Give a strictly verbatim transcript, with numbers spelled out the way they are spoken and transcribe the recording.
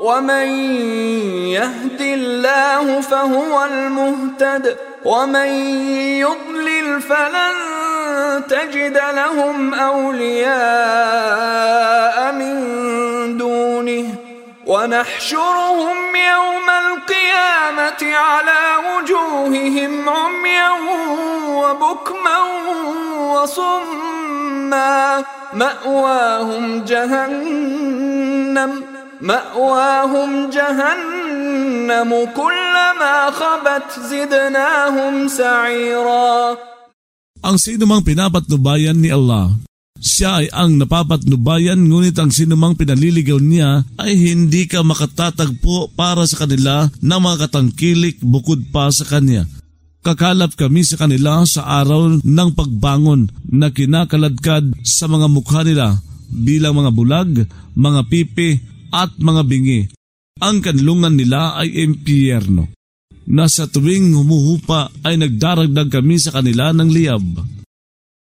ومن يهد الله فهو المهتد ومن يضلل فلن تجد لهم أولياء من دونه ونحشرهم يوم القيامة على وجوههم عميا وبكما وصما مأواهم جهنم مأواهم جهنم كلما خبت زدناهم سعيرا. Ang sinumang pinapatnubayan ni Allah, siya ay ang napapatnubayan, ngunit ang sinumang pinaliligaw niya ay hindi ka makatatagpo para sa kanila ng mga katangkilik bukod pa sa kanya. Kakalap kami sa kanila sa araw ng pagbangon na kinakaladkad sa mga mukha nila bilang mga bulag, mga pipi at mga bingi. Ang kanlungan nila ay impyerno, na sa tuwing humuhupa ay nagdaragdag kami sa kanila ng liyab.